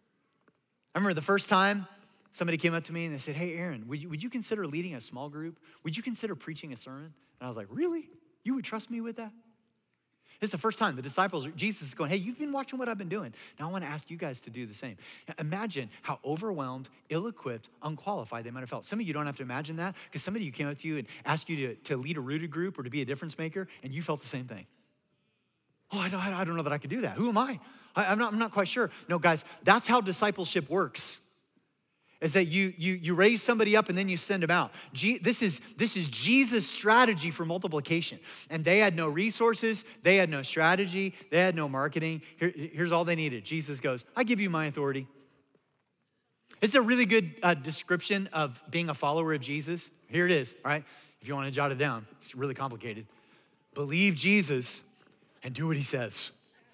Speaker 1: I remember the first time somebody came up to me and they said, hey, Aaron, would you, would you consider leading a small group? Would you consider preaching a sermon? And I was like, really? You would trust me with that? This is the first time the disciples, Jesus is going, hey, you've been watching what I've been doing. Now I want to ask you guys to do the same. Now, imagine how overwhelmed, ill-equipped, unqualified they might have felt. Some of you don't have to imagine that because some of you came up to you and asked you to, to lead a rooted group or to be a difference maker, and you felt the same thing. Oh, I don't, I don't know that I could do that. Who am I? I I'm, not, I'm not quite sure. No, guys, that's how discipleship works. Is that you you you raise somebody up and then you send them out. G, this is this is Jesus' strategy for multiplication. And they had no resources, they had no strategy, they had no marketing. Here, here's all they needed. Jesus goes, I give you my authority. It's a really good uh, description of being a follower of Jesus. Here it is, all right? If you want to jot it down, it's really complicated. Believe Jesus and do what he says.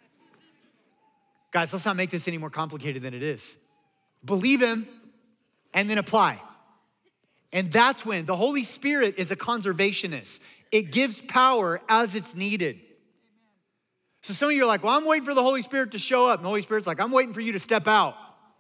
Speaker 1: Guys, let's not make this any more complicated than it is. Believe him and then apply. And that's when the Holy Spirit is a conservationist. It gives power as it's needed. So some of you are like, well, I'm waiting for the Holy Spirit to show up. And the Holy Spirit's like, I'm waiting for you to step out.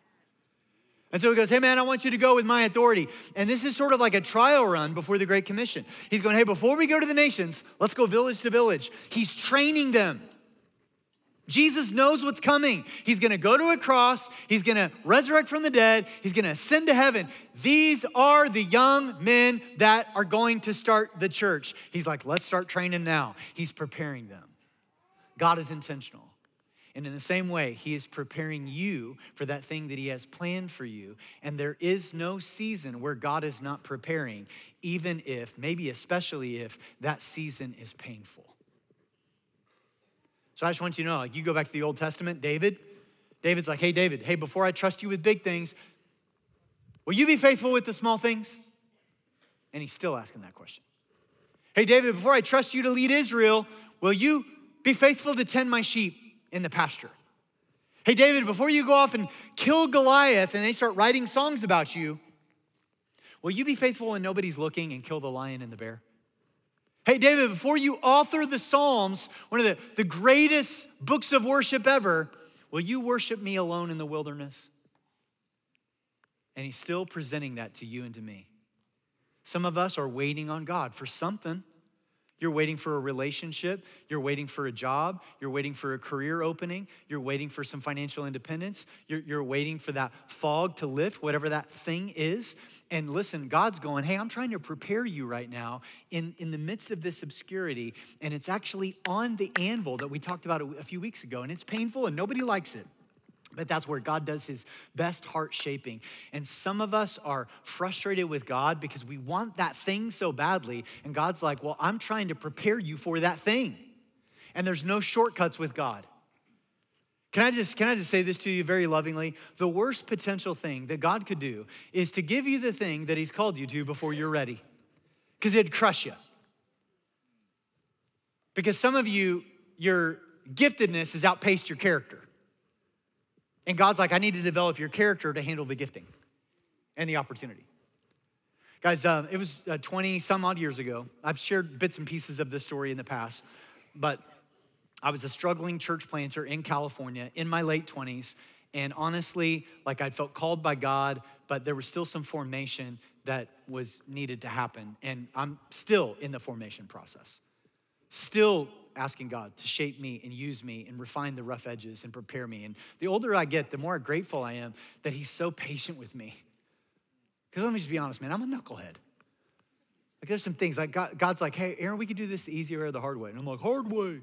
Speaker 1: And so he goes, hey man, I want you to go with my authority. And this is sort of like a trial run before the Great Commission. He's going, hey, before we go to the nations, let's go village to village. He's training them. Jesus knows what's coming. He's gonna go to a cross. He's gonna resurrect from the dead. He's gonna ascend to heaven. These are the young men that are going to start the church. He's like, let's start training now. He's preparing them. God is intentional. And in the same way, he is preparing you for that thing that he has planned for you. And there is no season where God is not preparing, even if, maybe especially if, that season is painful. So I just want you to know, like you go back to the Old Testament, David, David's like, hey, David, hey, before I trust you with big things, will you be faithful with the small things? And he's still asking that question. Hey, David, before I trust you to lead Israel, will you be faithful to tend my sheep in the pasture? Hey, David, before you go off and kill Goliath and they start writing songs about you, will you be faithful when nobody's looking and kill the lion and the bear? Hey, David, before you author the Psalms, one of the, the greatest books of worship ever, will you worship me alone in the wilderness? And he's still presenting that to you and to me. Some of us are waiting on God for something. You're waiting for a relationship. You're waiting for a job. You're waiting for a career opening. You're waiting for some financial independence. You're, you're waiting for that fog to lift, whatever that thing is. And listen, God's going, hey, I'm trying to prepare you right now in, in the midst of this obscurity. And it's actually on the anvil that we talked about a few weeks ago. And it's painful and nobody likes it. But that's where God does his best heart shaping. And some of us are frustrated with God because we want that thing so badly. And God's like, well, I'm trying to prepare you for that thing. And there's no shortcuts with God. Can I just, can I just say this to you very lovingly? The worst potential thing that God could do is to give you the thing that he's called you to before you're ready. Because it'd crush you. Because some of you, your giftedness has outpaced your character. And God's like, I need to develop your character to handle the gifting and the opportunity. Guys, uh, it was uh, twenty some odd years ago. I've shared bits and pieces of this story in the past, but I was a struggling church planter in California in my late twenties. And honestly, like I felt called by God, but there was still some formation that was needed to happen. And I'm still in the formation process. Still asking God to shape me and use me and refine the rough edges and prepare me. And the older I get, the more grateful I am that he's so patient with me. Because let me just be honest, man, I'm a knucklehead. Like there's some things like God, God's like, hey, Aaron, we could do this the easy way or the hard way. And I'm like, hard way.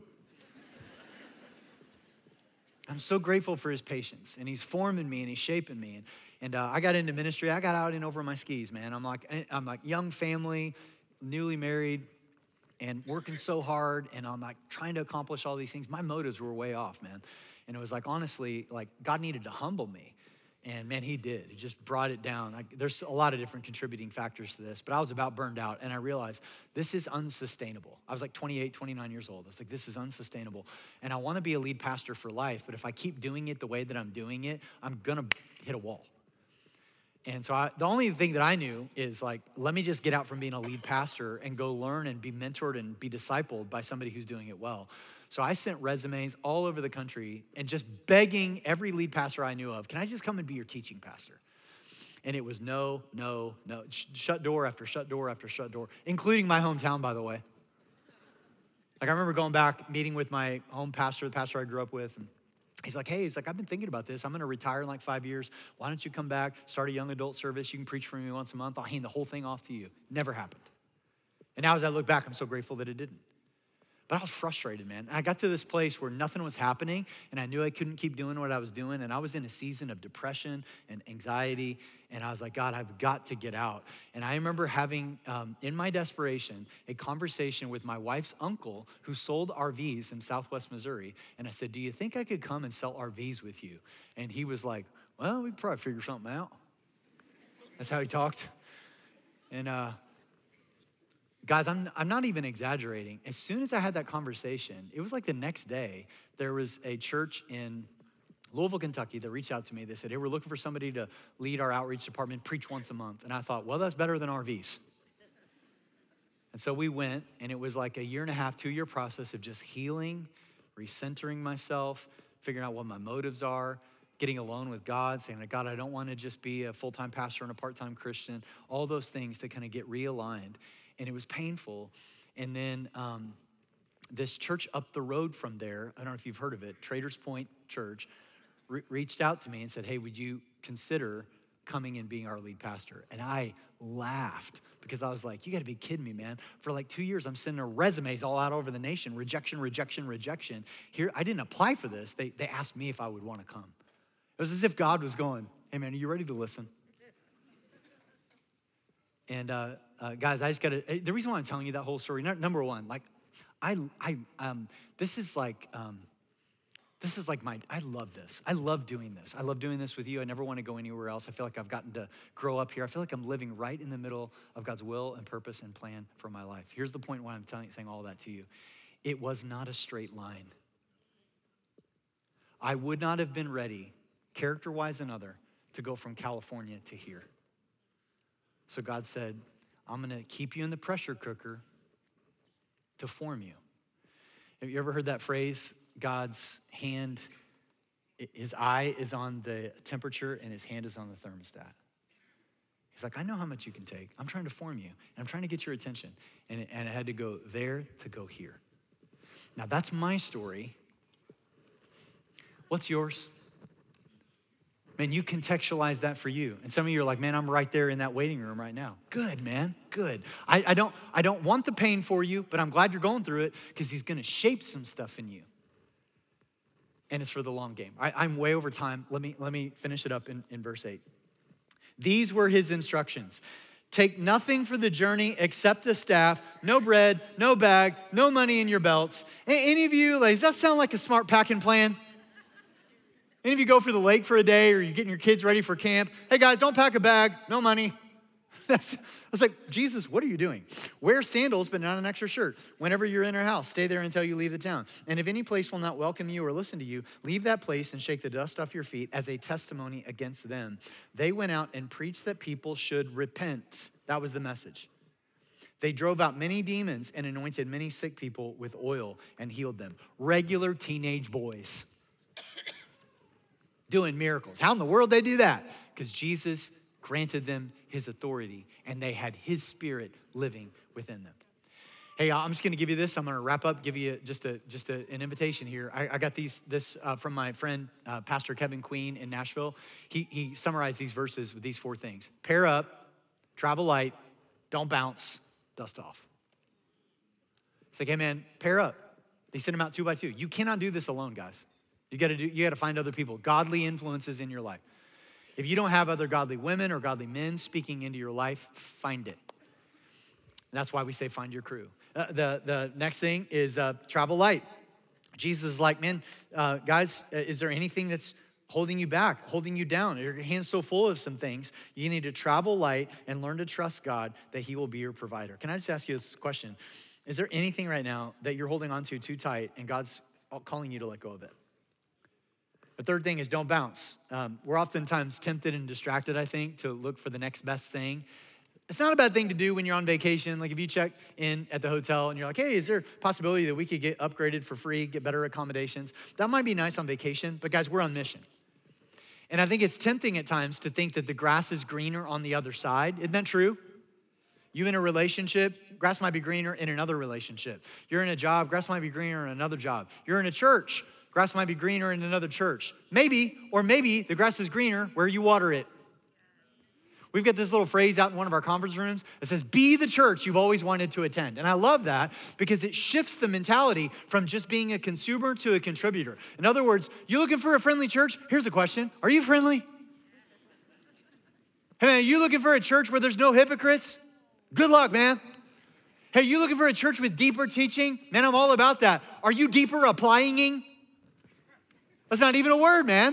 Speaker 1: I'm so grateful for his patience and he's forming me and he's shaping me. And, and uh, I got into ministry. I got out and over my skis, man. I'm like, I'm like young family, newly married, and working so hard, and I'm like trying to accomplish all these things. My motives were way off, man. And it was like, honestly, like God needed to humble me. And man, he did. He just brought it down. Like, there's a lot of different contributing factors to this, but I was about burned out, and I realized this is unsustainable. I was like twenty-eight, twenty-nine years old. I was like, this is unsustainable. And I want to be a lead pastor for life, but if I keep doing it the way that I'm doing it, I'm gonna hit a wall. And so I, the only thing that I knew is like, let me just get out from being a lead pastor and go learn and be mentored and be discipled by somebody who's doing it well. So I sent resumes all over the country and just begging every lead pastor I knew of, can I just come and be your teaching pastor? And it was no, no, no. Shut door after shut door after shut door, including my hometown, by the way. Like I remember going back, meeting with my home pastor, the pastor I grew up with, and he's like, hey, he's like, I've been thinking about this. I'm gonna retire in like five years. Why don't you come back, start a young adult service? You can preach for me once a month. I'll hand the whole thing off to you. Never happened. And now as I look back, I'm so grateful that it didn't. But I was frustrated, man. I got to this place where nothing was happening and I knew I couldn't keep doing what I was doing. And I was in a season of depression and anxiety. And I was like, God, I've got to get out. And I remember having, um, in my desperation, a conversation with my wife's uncle who sold R Vs in Southwest Missouri. And I said, do you think I could come and sell R Vs with you? And he was like, well, we could probably figure something out. That's how he talked. And uh, guys, I'm, I'm not even exaggerating. As soon as I had that conversation, it was like the next day, there was a church in Louisville, Kentucky that reached out to me. They said, hey, we're looking for somebody to lead our outreach department, preach once a month. And I thought, well, that's better than R Vs. And so we went, and it was like a year and a half, two-year process of just healing, recentering myself, figuring out what my motives are, getting alone with God, saying, God, I don't want to just be a full-time pastor and a part-time Christian, all those things to kind of get realigned. And it was painful. And then um, this church up the road from there, I don't know if you've heard of it, Traders Point Church, re- reached out to me and said, hey, would you consider coming and being our lead pastor. And I laughed because I was like, you gotta be kidding me, man. For like two years, I'm sending resumes all out over the nation, rejection, rejection, rejection. Here, I didn't apply for this. They, they asked me if I would wanna come. It was as if God was going, hey man, are you ready to listen? And uh, uh, guys, I just gotta, the reason why I'm telling you that whole story, number one, like, I, I, um, this is like, um, This is like my, I love this. I love doing this. I love doing this with you. I never want to go anywhere else. I feel like I've gotten to grow up here. I feel like I'm living right in the middle of God's will and purpose and plan for my life. Here's the point why I'm telling, saying all that to you. It was not a straight line. I would not have been ready, character-wise and other, to go from California to here. So God said, I'm gonna keep you in the pressure cooker to form you. Have you ever heard that phrase, God's hand, his eye is on the temperature and his hand is on the thermostat? He's like, I know how much you can take. I'm trying to form you and I'm trying to get your attention. And it, and it had to go there to go here. Now that's my story. What's yours? Man, you contextualize that for you. And some of you are like, man, I'm right there in that waiting room right now. Good, man, good. I, I don't I don't want the pain for you, but I'm glad you're going through it because he's gonna shape some stuff in you. And it's for the long game. I, I'm way over time. Let me, let me finish it up in, in verse eight. These were his instructions. Take nothing for the journey except a staff, no bread, no bag, no money in your belts. Any of you, like, does that sound like a smart packing plan? Any of you go for the lake for a day or you're getting your kids ready for camp? Hey guys, don't pack a bag, no money. That's, it's like, Jesus, what are you doing? Wear sandals, but not an extra shirt. Whenever you're in our house, stay there until you leave the town. And if any place will not welcome you or listen to you, leave that place and shake the dust off your feet as a testimony against them. They went out and preached that people should repent. That was the message. They drove out many demons and anointed many sick people with oil and healed them. Regular teenage boys doing miracles. How in the world they do that? Because Jesus granted them his authority and they had his spirit living within them. Hey, I'm just gonna give you this. I'm gonna wrap up, give you just a just a, an invitation here. I, I got these this uh, from my friend, uh, Pastor Kevin Queen in Nashville. He, he summarized these verses with these four things. Pair up, travel light, don't bounce, dust off. It's like, hey man, pair up. They send them out two by two. You cannot do this alone, guys. You gotta do, you gotta find other people, godly influences in your life. If you don't have other godly women or godly men speaking into your life, find it. And that's why we say find your crew. Uh, the, the next thing is uh, travel light. Jesus is like, man, uh, guys, is there anything that's holding you back, holding you down? Your hand's so full of some things. You need to travel light and learn to trust God that he will be your provider. Can I just ask you this question? Is there anything right now that you're holding on to too tight and God's calling you to let go of it? The third thing is don't bounce. Um, we're oftentimes tempted and distracted, I think, to look for the next best thing. It's not a bad thing to do when you're on vacation. Like if you check in at the hotel and you're like, hey, is there a possibility that we could get upgraded for free, get better accommodations? That might be nice on vacation, but guys, we're on mission. And I think it's tempting at times to think that the grass is greener on the other side. Isn't that true? You in a relationship, grass might be greener in another relationship. You're in a job, grass might be greener in another job. You're in a church, grass might be greener in another church. Maybe, or maybe the grass is greener where you water it. We've got this little phrase out in one of our conference rooms that says, be the church you've always wanted to attend. And I love that because it shifts the mentality from just being a consumer to a contributor. In other words, you looking for a friendly church? Here's a question. Are you friendly? Hey, man, are you looking for a church where there's no hypocrites? Good luck, man. Hey, you looking for a church with deeper teaching? Man, I'm all about that. Are you deeper applying? That's not even a word, man.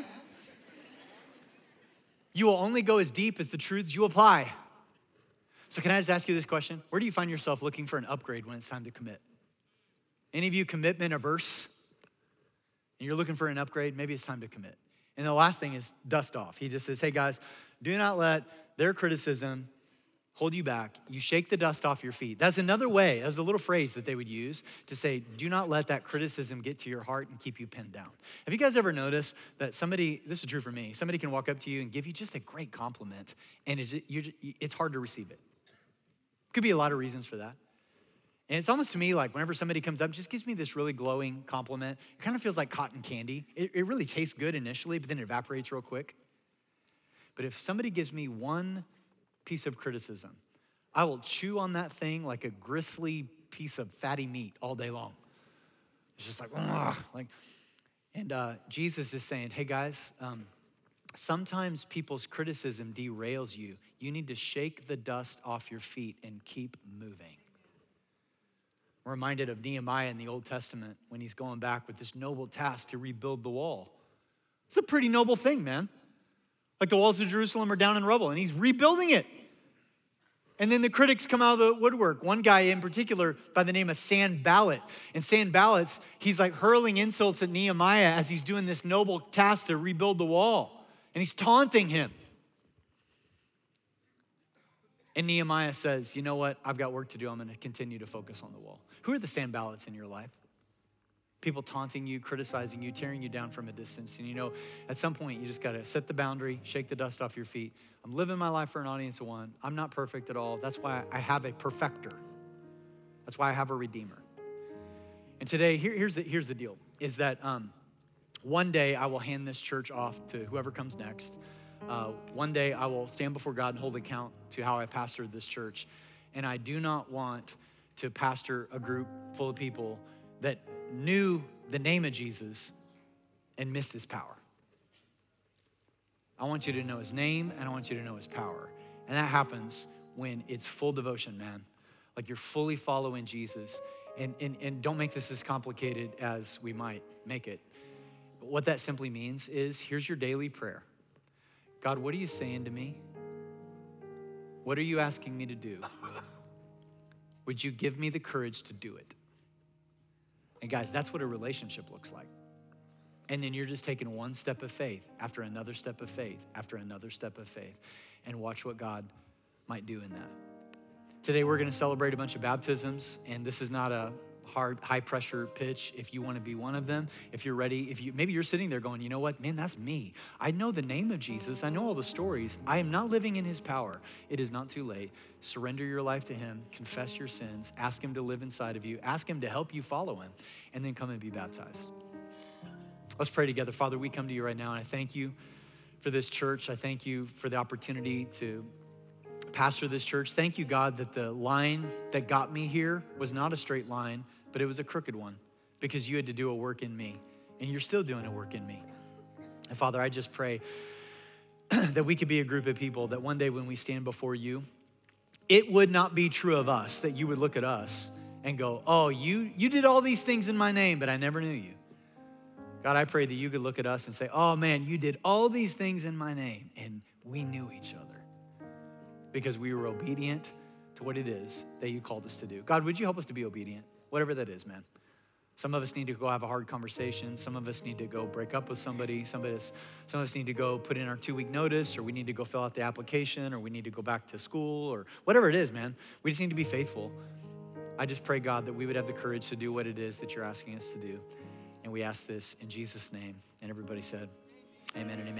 Speaker 1: You will only go as deep as the truths you apply. So can I just ask you this question? Where do you find yourself looking for an upgrade when it's time to commit? Any of you commitment averse? And you're looking for an upgrade? Maybe it's time to commit. And the last thing is dust off. He just says, hey guys, do not let their criticism hold you back. You shake the dust off your feet. That's another way, that's a little phrase that they would use to say, do not let that criticism get to your heart and keep you pinned down. Have you guys ever noticed that somebody, this is true for me, somebody can walk up to you and give you just a great compliment and it's, you're, it's hard to receive it. Could be a lot of reasons for that. And it's almost to me like whenever somebody comes up, just gives me this really glowing compliment, it kind of feels like cotton candy. It, it really tastes good initially, but then it evaporates real quick. But if somebody gives me one piece of criticism, I will chew on that thing like a gristly piece of fatty meat all day long. It's just like, ugh, like, and uh, Jesus is saying, hey guys, um, sometimes people's criticism derails you. You need to shake the dust off your feet and keep moving. I'm reminded of Nehemiah in the Old Testament when he's going back with this noble task to rebuild the wall. It's a pretty noble thing, man. Like the walls of Jerusalem are down in rubble and he's rebuilding it. And then the critics come out of the woodwork. One guy in particular by the name of Sanballat. And Sanballat's, he's like hurling insults at Nehemiah as he's doing this noble task to rebuild the wall. And he's taunting him. And Nehemiah says, you know what? I've got work to do. I'm going to continue to focus on the wall. Who are the Sanballats in your life? People taunting you, criticizing you, tearing you down from a distance. And you know, at some point, you just got to set the boundary, shake the dust off your feet. I'm living my life for an audience of one. I'm not perfect at all. That's why I have a perfecter. That's why I have a redeemer. And today, here, here's, the, here's the deal, is that um, one day I will hand this church off to whoever comes next. Uh, one day I will stand before God and hold account to how I pastored this church. And I do not want to pastor a group full of people that knew the name of Jesus and missed his power. I want you to know his name and I want you to know his power. And that happens when it's full devotion, man. Like you're fully following Jesus. And, and, and don't make this as complicated as we might make it. But what that simply means is, here's your daily prayer. God, what are you saying to me? What are you asking me to do? Would you give me the courage to do it? And guys, that's what a relationship looks like. And then you're just taking one step of faith after another step of faith after another step of faith, and watch what God might do in that. Today, we're gonna celebrate a bunch of baptisms, and this is not a hard, high pressure pitch if you wanna be one of them. If you're ready, if you maybe you're sitting there going, you know what, man, that's me. I know the name of Jesus. I know all the stories. I am not living in his power. It is not too late. Surrender your life to him, confess your sins, ask him to live inside of you, ask him to help you follow him, and then come and be baptized. Let's pray together. Father, we come to you right now, and I thank you for this church. I thank you for the opportunity to pastor this church. Thank you, God, that the line that got me here was not a straight line, but it was a crooked one, because you had to do a work in me, and you're still doing a work in me. And Father, I just pray that we could be a group of people that one day when we stand before you, it would not be true of us that you would look at us and go, oh, you, you did all these things in my name, but I never knew you. God, I pray that you could look at us and say, oh man, you did all these things in my name, and we knew each other because we were obedient to what it is that you called us to do. God, would you help us to be obedient? Whatever that is, man. Some of us need to go have a hard conversation. Some of us need to go break up with somebody. Some of us, some of us need to go put in our two-week notice, or we need to go fill out the application, or we need to go back to school, or whatever it is, man. We just need to be faithful. I just pray, God, that we would have the courage to do what it is that you're asking us to do. And we ask this in Jesus' name. And everybody said, amen and amen.